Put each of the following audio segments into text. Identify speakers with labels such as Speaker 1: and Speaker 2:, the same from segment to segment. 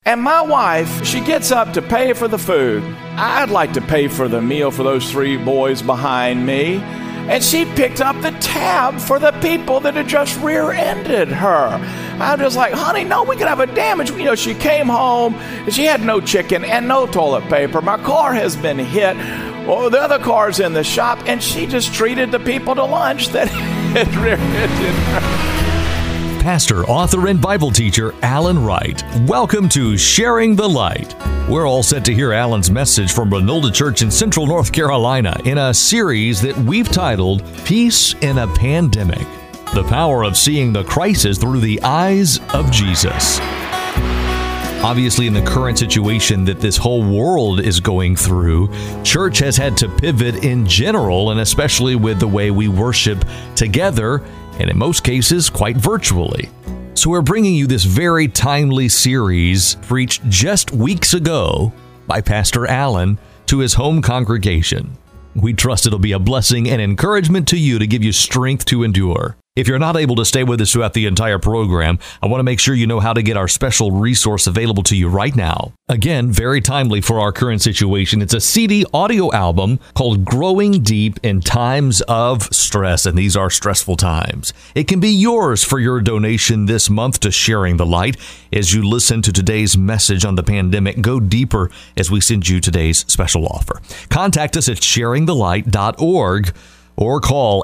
Speaker 1: And my wife, she gets up to pay for the food. I'd like to pay for the meal for those 3 boys behind me. And she picked up the tab for the people that had just rear-ended her. I'm just like, honey, no, we could have a damage. You know, she came home and she had no chicken and no toilet paper. My car has been hit. Well, the other car's in the shop, and she just treated the people to lunch that had rear-ended her.
Speaker 2: Pastor, author, and Bible teacher Alan Wright. Welcome to Sharing the Light. We're all set to hear Alan's message from Renolda Church in Central North Carolina in a series that we've titled Peace in a Pandemic. The power of seeing the crisis through the eyes of Jesus. Obviously, in the current situation that this whole world is going through, church has had to pivot in general, and especially with the way we worship together, and in most cases, quite virtually. So we're bringing you this very timely series preached just weeks ago by Pastor Alan to his home congregation. We trust it'll be a blessing and encouragement to you to give you strength to endure. If you're not able to stay with us throughout the entire program, I want to make sure you know how to get our special resource available to you right now. Again, very timely for our current situation. It's a CD audio album called Growing Deep in Times of Stress, and these are stressful times. It can be yours for your donation this month to Sharing the Light. As you listen to today's message on the pandemic, go deeper as we send you today's special offer. Contact us at sharingthelight.org. or call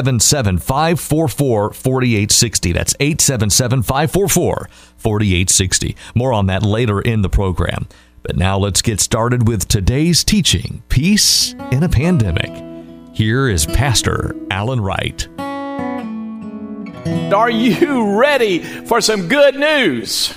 Speaker 2: 877-544-4860. That's 877-544-4860. More on that later in the program. But now let's get started with today's teaching, Peace in a Pandemic. Here is Pastor Alan Wright.
Speaker 1: Are you ready for some good news?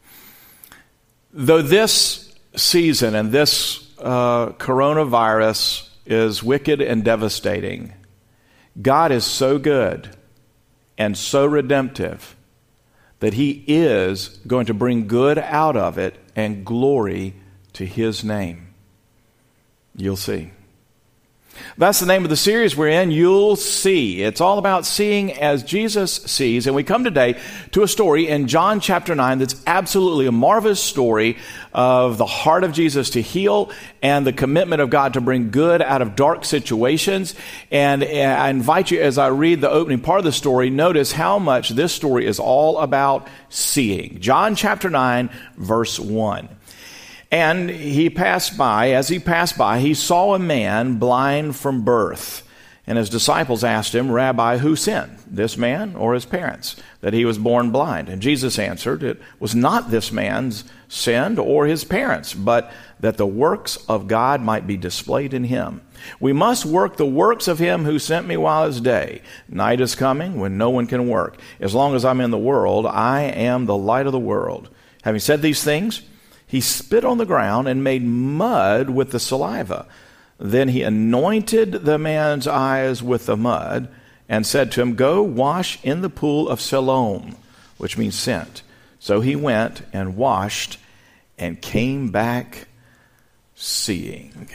Speaker 1: Though this season and this coronavirus is wicked and devastating, God is so good and so redemptive that He is going to bring good out of it and glory to His name. You'll see. That's the name of the series we're in, You'll See. It's all about seeing as Jesus sees. And we come today to a story in John chapter 9 that's absolutely a marvelous story of the heart of Jesus to heal and the commitment of God to bring good out of dark situations. And I invite you, as I read the opening part of the story, notice how much this story is all about seeing. John chapter 9, verse 1. And he passed by, as he passed by, he saw a man blind from birth. And his disciples asked him, Rabbi, who sinned, this man or his parents, that he was born blind? And Jesus answered, it was not this man's sin or his parents, but that the works of God might be displayed in him. We must work the works of him who sent me while it's day. Night is coming when no one can work. As long as I'm in the world, I am the light of the world. Having said these things, he spit on the ground and made mud with the saliva. Then he anointed the man's eyes with the mud and said to him, Go wash in the pool of Siloam, which means sent. So he went and washed and came back seeing.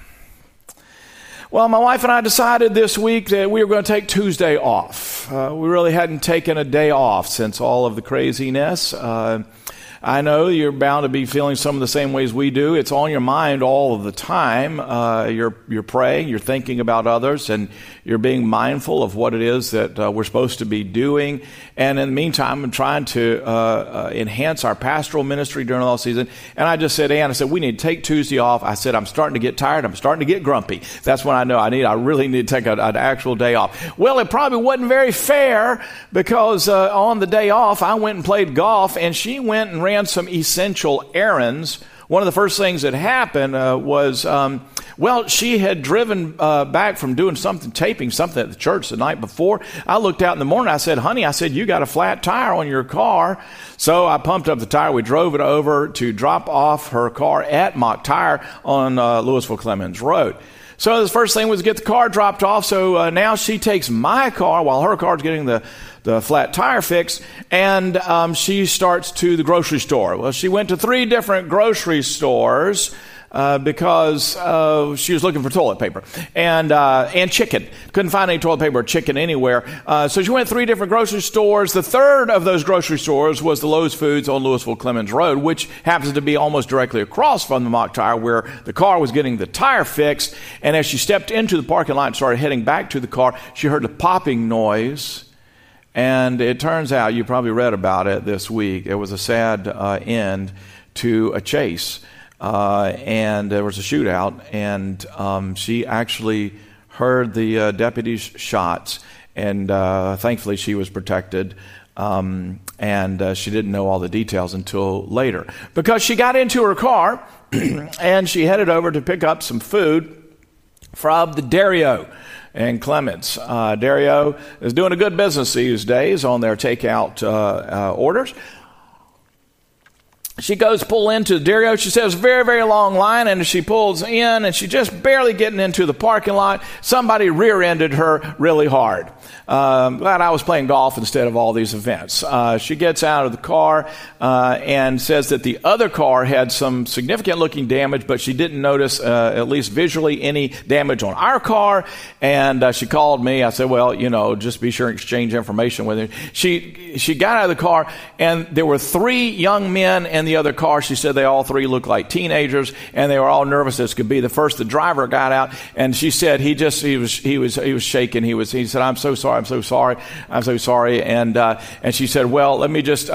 Speaker 1: Well, my wife and I decided this week that we were going to take Tuesday off. We really hadn't taken a day off since all of the craziness. I know you're bound to be feeling some of the same ways we do. It's on your mind all of the time. You're praying, you're thinking about others, and you're being mindful of what it is that we're supposed to be doing. And in the meantime, I'm trying to enhance our pastoral ministry during all season. And I just said, Ann, I said, we need to take Tuesday off. I said, I'm starting to get tired. I'm starting to get grumpy. That's when I know I really need to take an actual day off. Well, it probably wasn't very fair because on the day off, I went and played golf, and she went and ran some essential errands. One of the first things that happened was, she had driven back from doing something, taping something at the church the night before. I looked out in the morning. I said, honey, you got a flat tire on your car. So I pumped up the tire. We drove it over to drop off her car at Mock Tire on Louisville Clemens Road. So the first thing was to get the car dropped off. So now she takes my car while her car's getting the flat tire fixed, and she starts to the grocery store. Well, she went to 3 different grocery stores because she was looking for toilet paper and chicken. Couldn't find any toilet paper or chicken anywhere. So she went to 3 different grocery stores. The third of those grocery stores was the Lowe's Foods on Louisville Clemens Road, which happens to be almost directly across from the Mock Tire, where the car was getting the tire fixed. And as she stepped into the parking lot and started heading back to the car, she heard a popping noise. And it turns out, you probably read about it this week, it was a sad end to a chase. And there was a shootout, and she actually heard the deputy's shots, and thankfully she was protected, and she didn't know all the details until later. Because she got into her car, and she headed over to pick up some food from the Dario and Clemens. Dario is doing a good business these days on their takeout orders. She goes pull into Dario. She says, very, very long line, and as she pulls in, and she just barely getting into the parking lot, somebody rear-ended her really hard. Glad I was playing golf instead of all these events. She gets out of the car and says that the other car had some significant-looking damage, but she didn't notice, at least visually, any damage on our car. And she called me. I said, well, just be sure and exchange information with her. She got out of the car, and there were 3 young men in the other car. She said they all 3 looked like teenagers, and they were all nervous as could be. The first, the driver got out, and she said he was shaking. He said, I'm so sorry. And she said, well, let me just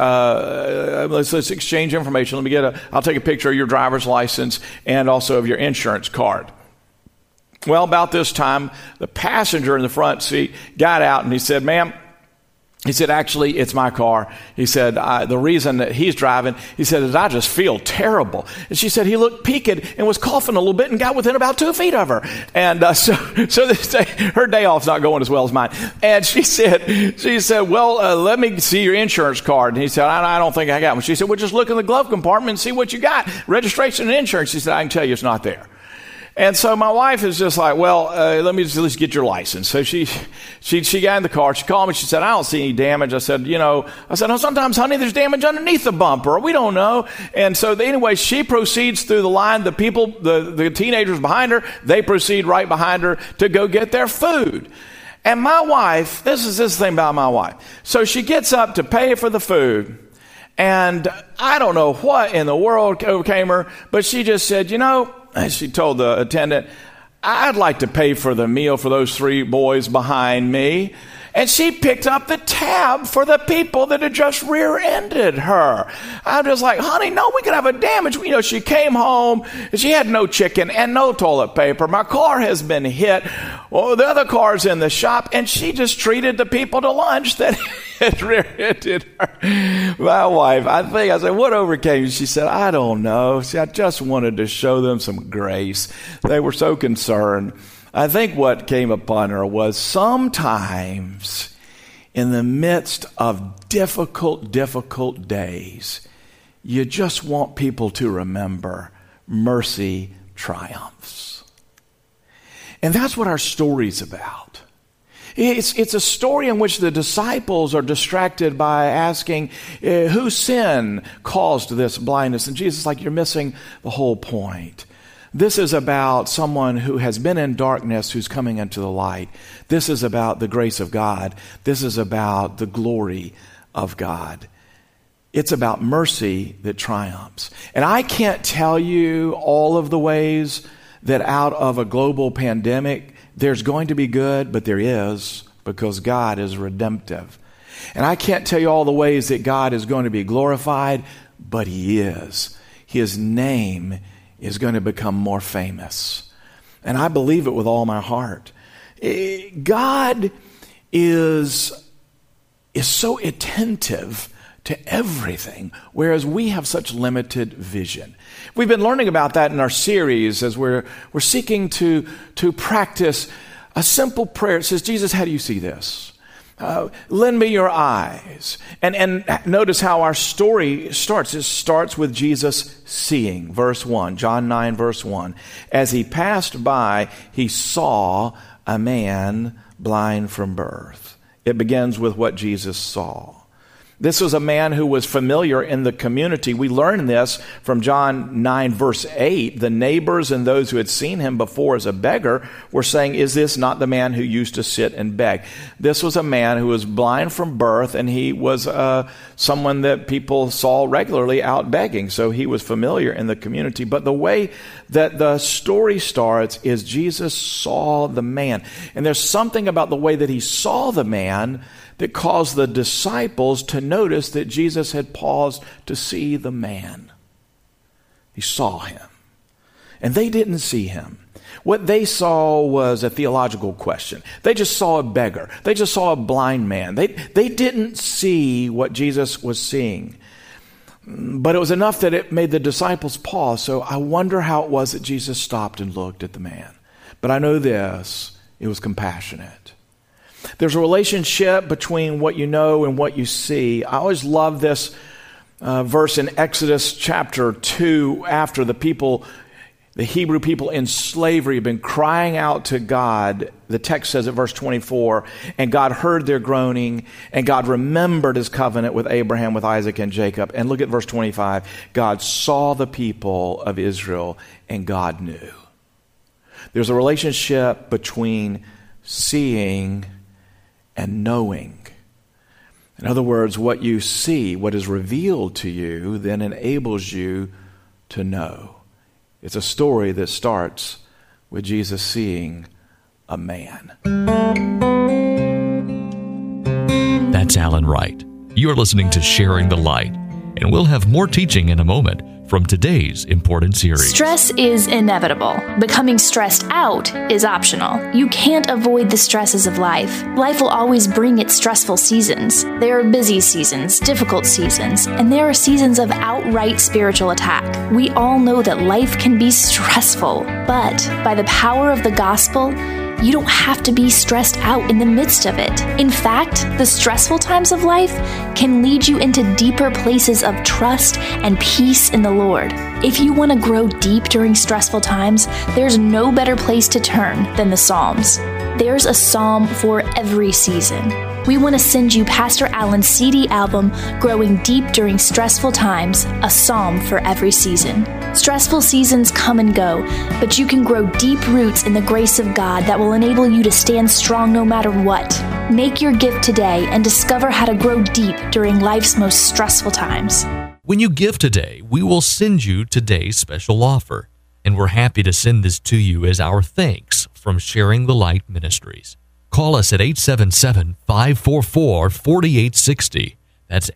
Speaker 1: let's exchange information. I'll take a picture of your driver's license and also of your insurance card. Well, about this time, the passenger in the front seat got out, and he said, ma'am, he said, actually, it's my car. He said, the reason that he's driving, he said, is I just feel terrible. And she said, he looked peaked and was coughing a little bit and got within about 2 feet of her. And so this day, her day off's not going as well as mine. And she said, well, let me see your insurance card. And he said, I don't think I got one. She said, well, just look in the glove compartment and see what you got. Registration and insurance. She said, I can tell you it's not there. And so my wife is just like, well, let me just at least get your license. So she got in the car. She called me. She said, I don't see any damage. I said, oh, sometimes, honey, there's damage underneath the bumper. We don't know. And so anyway, she proceeds through the line. The people, the teenagers behind her, they proceed right behind her to go get their food. And my wife, this is the thing about my wife. So she gets up to pay for the food. And I don't know what in the world overcame her, but she just said, she told the attendant, I'd like to pay for the meal for those 3 boys behind me. And she picked up the tab for the people that had just rear-ended her. I'm just like, honey, no, we could have a damage. She came home, and she had no chicken and no toilet paper. My car has been hit. Well, the other car's in the shop, and she just treated the people to lunch that had rear-ended her. My wife, I said, what overcame you? She said, I don't know. See, I just wanted to show them some grace. They were so concerned. I think what came upon her was sometimes in the midst of difficult days, you just want people to remember mercy triumphs. And that's what our story's about. It's a story in which the disciples are distracted by asking, whose sin caused this blindness? And Jesus is like, you're missing the whole point. This is about someone who has been in darkness who's coming into the light. This is about the grace of God. This is about the glory of God. It's about mercy that triumphs. And I can't tell you all of the ways that out of a global pandemic, there's going to be good, but there is, because God is redemptive. And I can't tell you all the ways that God is going to be glorified, but He is. His name is going to become more famous. And I believe it with all my heart. God is so attentive to everything, whereas we have such limited vision. We've been learning about that in our series as we're seeking to practice a simple prayer. It says, Jesus, how do you see this? Lend me your eyes. And notice how our story starts. It starts with Jesus seeing. Verse 1, John 9, verse 1. As he passed by, he saw a man blind from birth. It begins with what Jesus saw. This was a man who was familiar in the community. We learn this from John 9, verse 8. The neighbors and those who had seen him before as a beggar were saying, "Is this not the man who used to sit and beg?" This was a man who was blind from birth, and he was someone that people saw regularly out begging. So he was familiar in the community. But the way that the story starts is Jesus saw the man. And there's something about the way that he saw the man that caused the disciples to notice that Jesus had paused to see the man. He saw him. And they didn't see him. What they saw was a theological question. They just saw a beggar. They just saw a blind man. They didn't see what Jesus was seeing. But it was enough that it made the disciples pause. So I wonder how it was that Jesus stopped and looked at the man. But I know this, it was compassionate. There's a relationship between what you know and what you see. I always love this verse in Exodus chapter 2, after the Hebrew people in slavery have been crying out to God. The text says at verse 24, and God heard their groaning, and God remembered his covenant with Abraham, with Isaac, and Jacob. And look at verse 25. God saw the people of Israel, and God knew. There's a relationship between seeing and knowing. In other words, what you see, what is revealed to you, then enables you to know. It's a story that starts with Jesus seeing a man.
Speaker 2: That's Alan Wright. You're listening to Sharing the Light, and we'll have more teaching in a moment from today's important series.
Speaker 3: Stress is inevitable. Becoming stressed out is optional. You can't avoid the stresses of life. Life will always bring its stressful seasons. There are busy seasons, difficult seasons, and there are seasons of outright spiritual attack. We all know that life can be stressful, but by the power of the gospel, you don't have to be stressed out in the midst of it. In fact, the stressful times of life can lead you into deeper places of trust and peace in the Lord. If you want to grow deep during stressful times, there's no better place to turn than the Psalms. There's a psalm for every season. We want to send you Pastor Alan's CD album, Growing Deep During Stressful Times, a psalm for every season. Stressful seasons come and go, but you can grow deep roots in the grace of God that will enable you to stand strong no matter what. Make your gift today and discover how to grow deep during life's most stressful times.
Speaker 2: When you give today, we will send you today's special offer, and we're happy to send this to you as our thanks from Sharing the Light Ministries. Call us at 877-544-4860. That's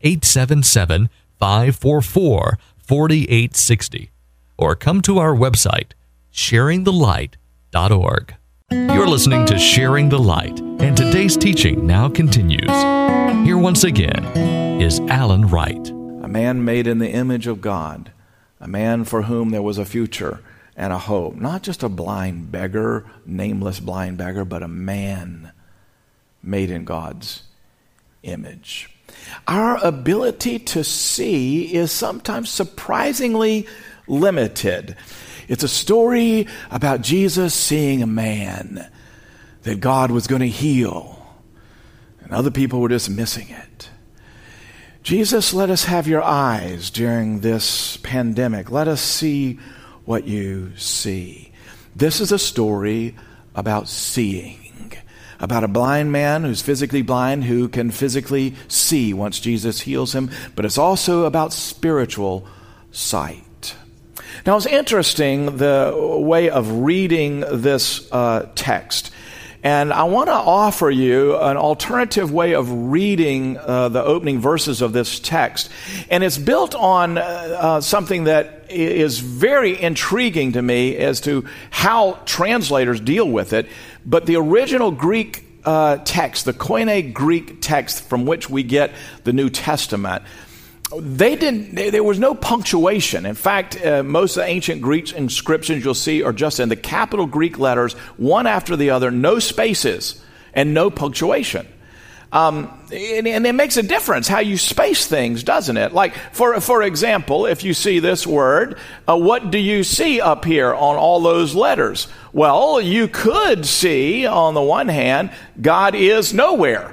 Speaker 2: 877-544-4860. Or come to our website, sharingthelight.org. You're listening to Sharing the Light, and today's teaching now continues. Here once again is Alan Wright.
Speaker 1: A man made in the image of God, a man for whom there was a future and a hope. Not just a blind beggar, nameless blind beggar, but a man made in God's image. Our ability to see is sometimes surprisingly limited. It's a story about Jesus seeing a man that God was going to heal, and other people were just missing it. Jesus, let us have your eyes during this pandemic. Let us see what you see. This is a story about seeing, about a blind man who's physically blind, who can physically see once Jesus heals him, but it's also about spiritual sight. Now, it's interesting the way of reading this text. And I want to offer you an alternative way of reading the opening verses of this text. And it's built on something that is very intriguing to me as to how translators deal with it. But the original Greek text, the Koine Greek text from which we get the New Testament, there was no punctuation. In fact, most of the ancient Greek inscriptions you'll see are just in the capital Greek letters, one after the other, no spaces and no punctuation. And it makes a difference how you space things, doesn't it? Like, for example, if you see this word, what do you see up here on all those letters? Well, you could see, on the one hand, God is nowhere.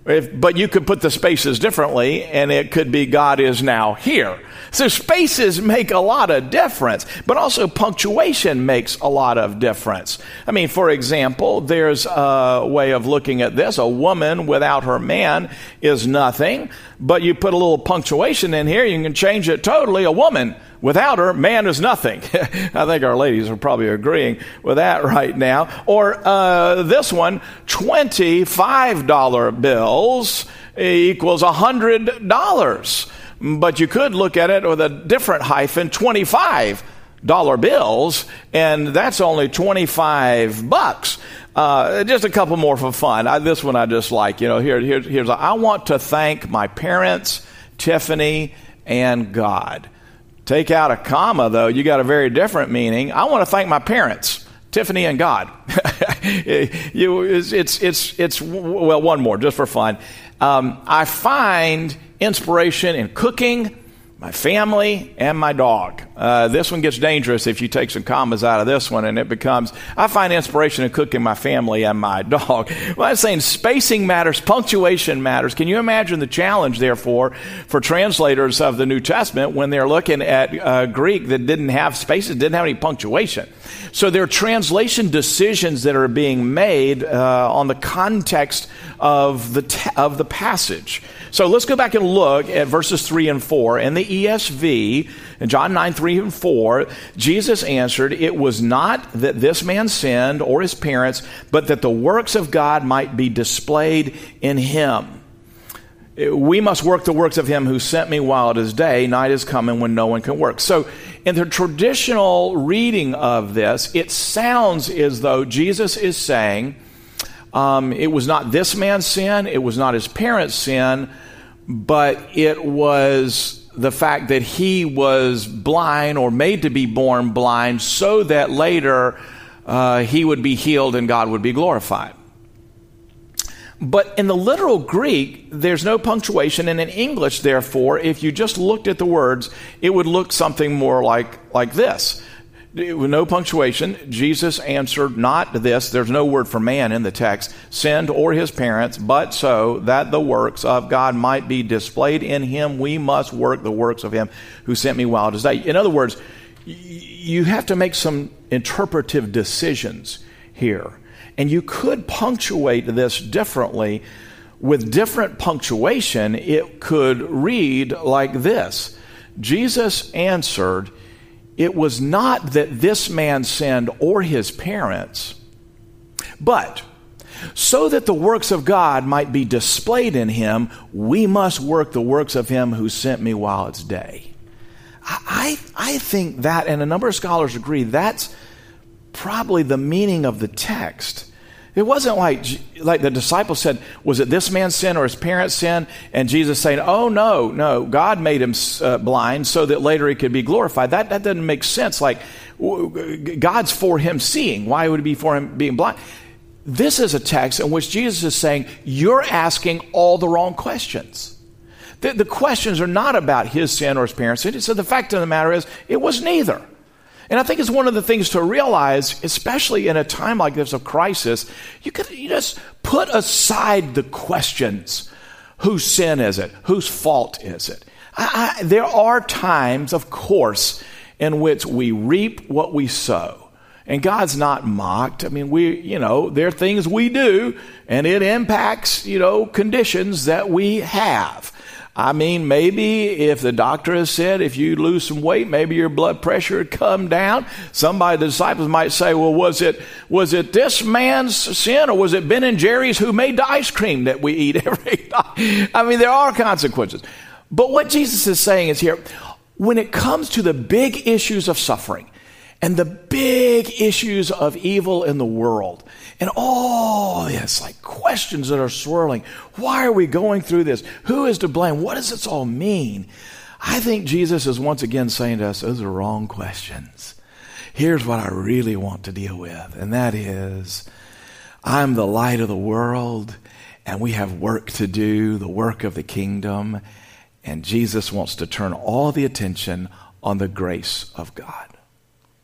Speaker 1: But you could put the spaces differently, and it could be God is now here. So spaces make a lot of difference, but also punctuation makes a lot of difference. I mean, for example, there's a way of looking at this. A woman without her man is nothing, but you put a little punctuation in here, you can change it totally. A woman without her, man is nothing. I think our ladies are probably agreeing with that right now. Or this one, $25 bills equals $100. But you could look at it with a different hyphen, $25 bills, and that's only $25. Just a couple more for fun. This one I just like. Here's I want to thank my parents, Tiffany, and God. Take out a comma, though, you got a very different meaning. I want to thank my parents, Tiffany and God. Well, one more, just for fun. I find inspiration in cooking, my family, and my dog. This one gets dangerous if you take some commas out of this one, and it becomes, I find inspiration in cooking, my family, and my dog. Well, I'm saying spacing matters, punctuation matters. Can you imagine the challenge, therefore, for translators of the New Testament when they're looking at Greek that didn't have spaces, didn't have any punctuation? So there are translation decisions that are being made on the context of the passage. So let's go back and look at verses 3 and 4. In the ESV, in John 9, 3 and 4, Jesus answered, "It was not that this man sinned or his parents, but that the works of God might be displayed in him. We must work the works of him who sent me while it is day. Night is coming when no one can work." So in the traditional reading of this, it sounds as though Jesus is saying, it was not this man's sin, it was not his parents' sin, but it was the fact that he was blind or made to be born blind so that later he would be healed and God would be glorified. But in the literal Greek, there's no punctuation, and in English, therefore, if you just looked at the words, it would look something more like this. With no punctuation, Jesus answered not this. There's no word for man in the text, sinned or his parents, but so that the works of God might be displayed in him, we must work the works of him who sent me while it is day. In other words, you have to make some interpretive decisions here. And you could punctuate this differently. With different punctuation, it could read like this. Jesus answered, "It was not that this man sinned or his parents, but so that the works of God might be displayed in him, we must work the works of him who sent me while it's day." I think that, and a number of scholars agree, that's probably the meaning of the text. It wasn't like the disciples said, was it this man's sin or his parents' sin? And Jesus saying, oh, no, God made him blind so that later he could be glorified. That doesn't make sense. Like, God's for him seeing. Why would it be for him being blind? This is a text in which Jesus is saying, you're asking all the wrong questions. The questions are not about his sin or his parents' sin. So the fact of the matter is, it was neither. And I think it's one of the things to realize, especially in a time like this of crisis, you just put aside the questions. Whose sin is it? Whose fault is it? There are times, of course, in which we reap what we sow. And God's not mocked. I mean, there are things we do, and it impacts, conditions that we have. I mean, maybe if the doctor has said if you lose some weight, maybe your blood pressure would come down. Somebody, the disciples might say, well, was it this man's sin, or was it Ben and Jerry's who made the ice cream that we eat every night? I mean, there are consequences. But what Jesus is saying is here, when it comes to the big issues of suffering and the big issues of evil in the world, and all this, like questions that are swirling. Why are we going through this? Who is to blame? What does this all mean? I think Jesus is once again saying to us, those are wrong questions. Here's what I really want to deal with, and that is, I'm the light of the world, and we have work to do, the work of the kingdom, and Jesus wants to turn all the attention on the grace of God.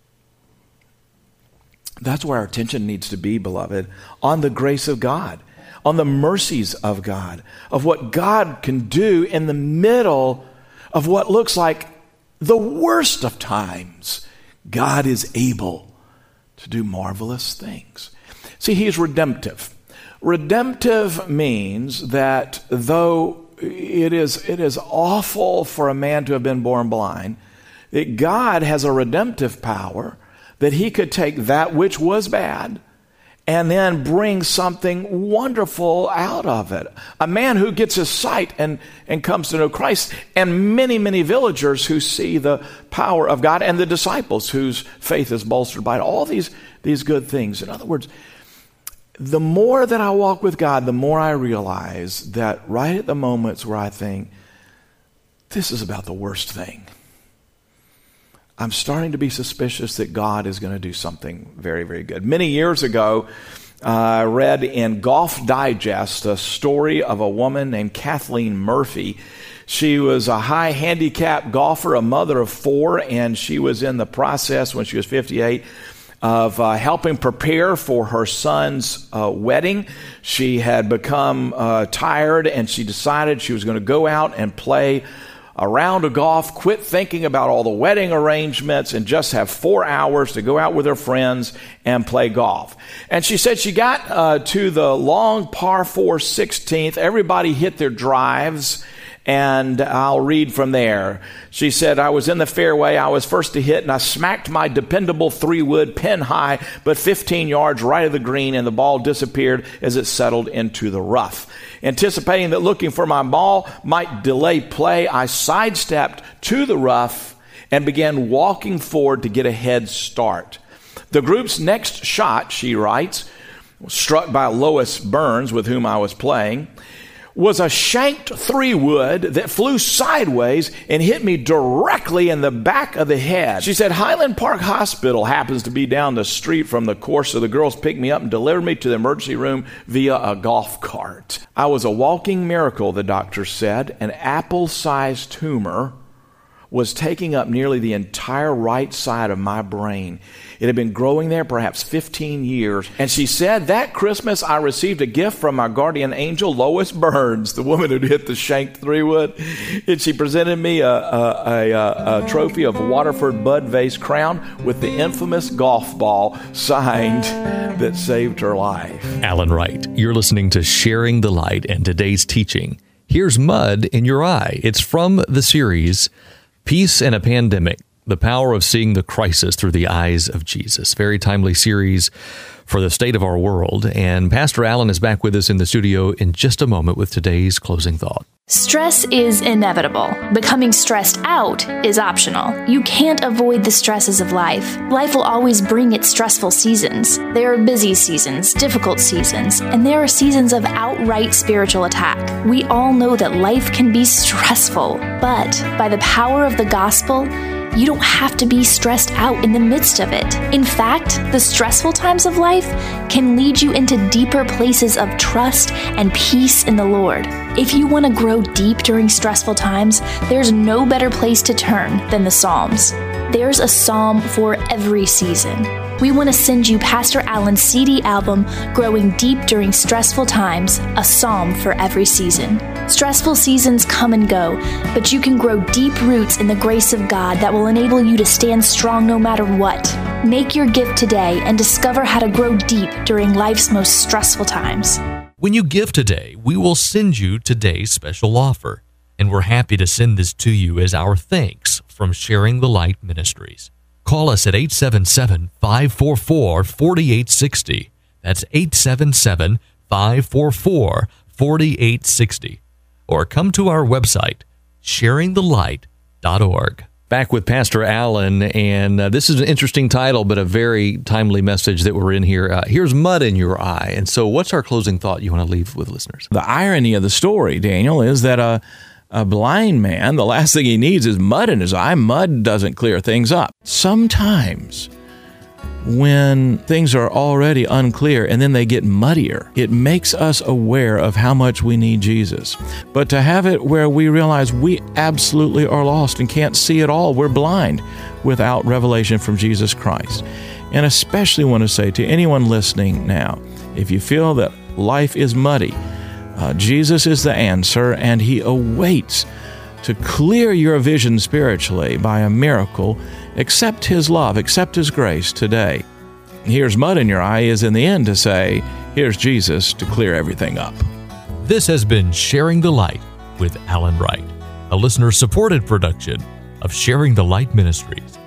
Speaker 1: That's where our attention needs to be, beloved, on the grace of God, on the mercies of God, of what God can do in the middle of what looks like the worst of times. God is able to do marvelous things. See, He's redemptive. Redemptive means that though it is awful for a man to have been born blind, that God has a redemptive power that He could take that which was bad and then bring something wonderful out of it. A man who gets his sight and comes to know Christ, and many, many villagers who see the power of God, and the disciples whose faith is bolstered by it. All these good things. In other words, the more that I walk with God, the more I realize that right at the moments where I think, this is about the worst thing, I'm starting to be suspicious that God is going to do something very, very good. Many years ago, I read in Golf Digest a story of a woman named Kathleen Murphy. She was a high handicap golfer, a mother of 4, and she was in the process when she was 58 of helping prepare for her son's wedding. She had become tired, and she decided she was going to go out and play a round of golf, quit thinking about all the wedding arrangements, and just have 4 hours to go out with her friends and play golf. And she said she got to the long par 4 16th. Everybody hit their drives, and I'll read from there. She said, I was in the fairway. I was first to hit, and I smacked my dependable 3-wood pin high, but 15 yards right of the green, and the ball disappeared as it settled into the rough. Anticipating that looking for my ball might delay play, I sidestepped to the rough and began walking forward to get a head start. The group's next shot, she writes, struck by Lois Burns, with whom I was playing, was a shanked 3-wood that flew sideways and hit me directly in the back of the head. She said, Highland Park Hospital happens to be down the street from the course, so the girls picked me up and delivered me to the emergency room via a golf cart. I was a walking miracle, the doctor said. An apple-sized tumor was taking up nearly the entire right side of my brain. It had been growing there perhaps 15 years. And she said, that Christmas I received a gift from my guardian angel, Lois Burns, the woman who'd hit the shanked 3-wood. And she presented me a trophy of Waterford Bud Vase crown with the infamous golf ball signed that saved her life.
Speaker 2: Alan Wright, you're listening to Sharing the Light, and today's teaching, Here's Mud in Your Eye. It's from the series Peace in a Pandemic, the power of seeing the crisis through the eyes of Jesus. Very timely series for the state of our world. And Pastor Alan is back with us in the studio in just a moment with today's closing thought.
Speaker 3: Stress is inevitable. Becoming stressed out is optional. You can't avoid the stresses of life. Life will always bring its stressful seasons. There are busy seasons, difficult seasons, and there are seasons of outright spiritual attack. We all know that life can be stressful, but by the power of the gospel, you don't have to be stressed out in the midst of it. In fact, the stressful times of life can lead you into deeper places of trust and peace in the Lord. If you want to grow deep during stressful times, there's no better place to turn than the Psalms. There's a psalm for every season. We want to send you Pastor Alan's CD album, Growing Deep During Stressful Times, a psalm for every season. Stressful seasons come and go, but you can grow deep roots in the grace of God that will enable you to stand strong no matter what. Make your gift today and discover how to grow deep during life's most stressful times.
Speaker 2: When you give today, we will send you today's special offer, and we're happy to send this to you as our thanks from Sharing the Light Ministries. Call us at 877-544-4860. That's 877-544-4860. Or come to our website, sharingthelight.org. Back with Pastor Alan, and this is an interesting title, but a very timely message that we're in here. Here's Mud in Your Eye. And so what's our closing thought you want to leave with listeners?
Speaker 1: The irony of the story, Daniel, is that a blind man, the last thing he needs is mud in his eye. Mud doesn't clear things up. Sometimes when things are already unclear and then they get muddier, it makes us aware of how much we need Jesus. But to have it where we realize we absolutely are lost and can't see at all, we're blind without revelation from Jesus Christ. And especially want to say to anyone listening now, if you feel that life is muddy, Jesus is the answer, and He awaits to clear your vision spiritually by a miracle. Accept His love, accept His grace today. Here's mud in your eye is in the end to say, here's Jesus to clear everything up.
Speaker 2: This has been Sharing the Light with Alan Wright, a listener-supported production of Sharing the Light Ministries.